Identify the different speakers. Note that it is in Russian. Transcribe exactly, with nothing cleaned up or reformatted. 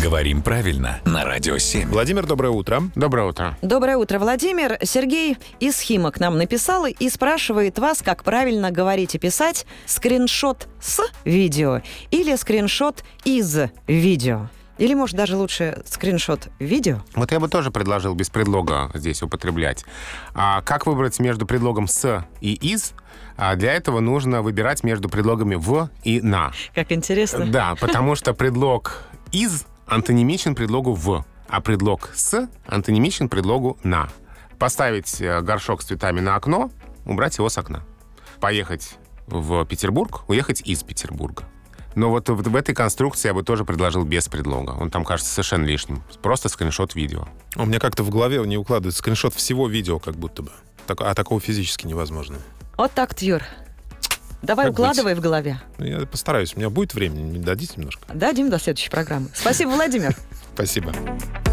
Speaker 1: Говорим правильно на Радио семь.
Speaker 2: Владимир, доброе утро.
Speaker 3: Доброе утро.
Speaker 4: Доброе утро, Владимир. Сергей из Химок нам написал и спрашивает вас, как правильно говорить и писать скриншот с видео или скриншот из видео. Или, может, даже лучше скриншот видео?
Speaker 3: Вот я бы тоже предложил без предлога здесь употреблять. А как выбрать между предлогом «с» и «из»? А для этого нужно выбирать между предлогами «в» и «на».
Speaker 4: Как интересно.
Speaker 3: Да, потому что предлог «из» антонимичен предлогу «в», а предлог «с» антонимичен предлогу «на». Поставить горшок с цветами на окно, убрать его с окна. Поехать в Петербург, уехать из Петербурга. Но вот в, в этой конструкции я бы тоже предложил без предлога. Он там кажется совершенно лишним. Просто скриншот видео.
Speaker 2: У меня как-то в голове не укладывается скриншот всего видео, как будто бы. Так, а такого физически невозможно.
Speaker 4: Вот так, Юр. Давай
Speaker 2: Как
Speaker 4: укладывай
Speaker 2: быть?
Speaker 4: в голове.
Speaker 2: Я постараюсь. У меня будет время. Дадите немножко?
Speaker 4: Дадим до следующей программы. Спасибо, Владимир.
Speaker 2: Спасибо.